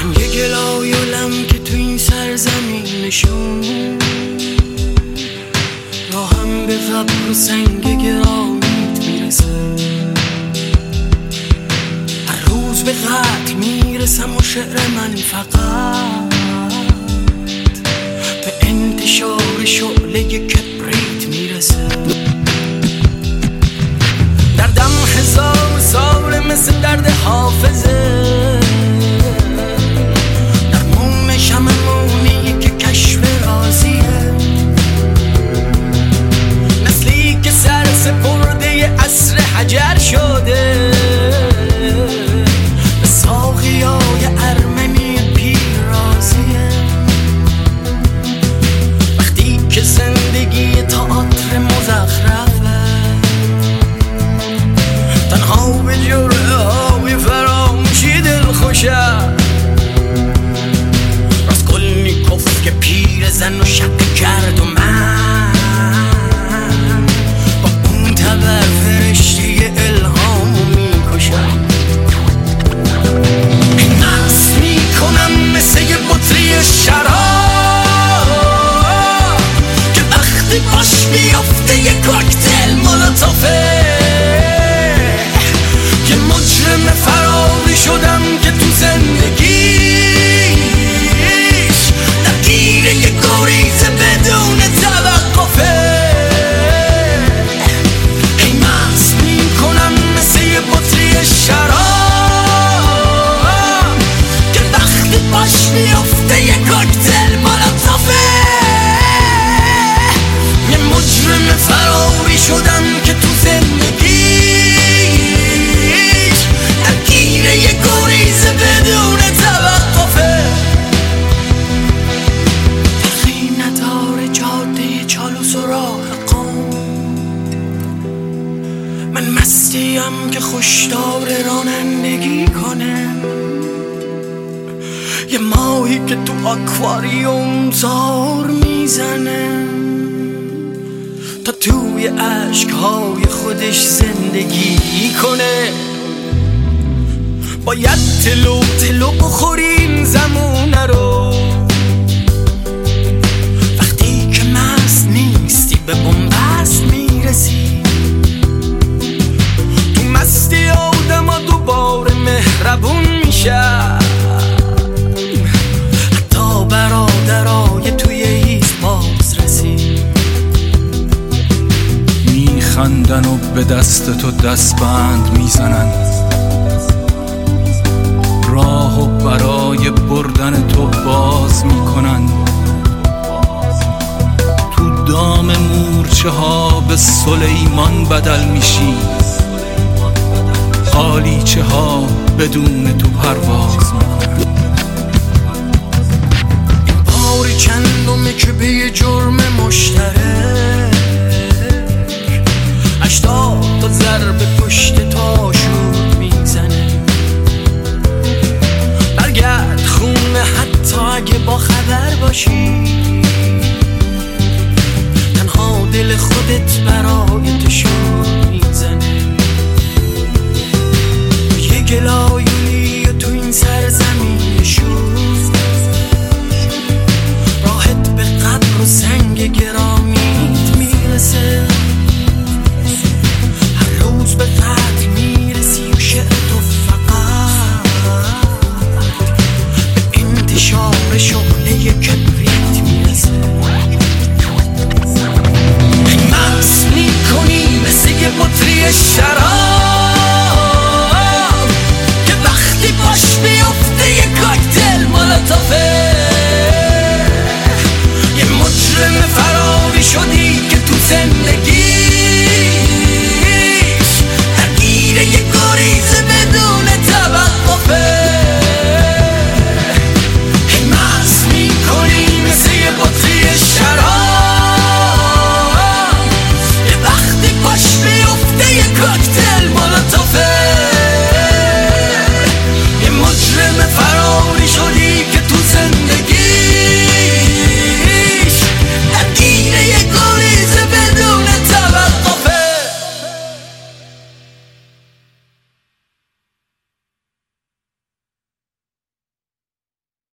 من یه گلایولم که تو این سرزمینشون راهم به قبر و سنگ گرامیت میرسه. هر روز به قتل میرسم و شعر من فقط به انتشار شعله کبریت میرسه. دردم 1000 ساله مثل درد حافظه، درمون شممونی که کشف رازیه. نسلی که سر سپرده عصر حجر شده، به ساقیای ارمنی پیرازیه. وقتی که زندگی تئاتر مزخرفه، تنها به جرعه های فراموشی دل خوشه. راسکولنیکوف که پیر زن و شک کرد و من با اون تبر فرشته الهامو میکشم. مست میکنم مثل یه بطری شراب که وقتی باش میافته یه کوکتل مولوتوفه. یه مجرم فراری شدم که تو زندگیش درگیر یه گریز بدون توقفه. هی مست میکنم مثل یه بطری شراب که وقتی باش میافته یه کوکتل مولوتوفه. یه مجرم فراری شدم که تو زندگیش درگیر یه گریز بدون توقفه. فرقی نداره جاده چالوس و راه قم، من مستیم که خوشدار رانندگی کنم. یه ماهی که تو آکواریوم زار میزنه تا توی عشقهای خودش زندگی کنه. باید تلو بخوریم زمونه رو، وقتی که مست نیستی به بنبست میرسی. تو مستی آدم ها دوباره مهربون میشن، حتی برادرای توی هیچ بازرسی میخندن و به دست تو دستبند میزنن، راهو برای بردن تو باز میکنن. تو دام مورچه ها به سلیمان بدل میشی، قالیچه ها بدون تو پرواز میکنن. این باری چندمه که به یه جرم مشترک 80 تا ضربه پشت تا شور میزنه. برگرد خونه حتی اگه با خبر باشی،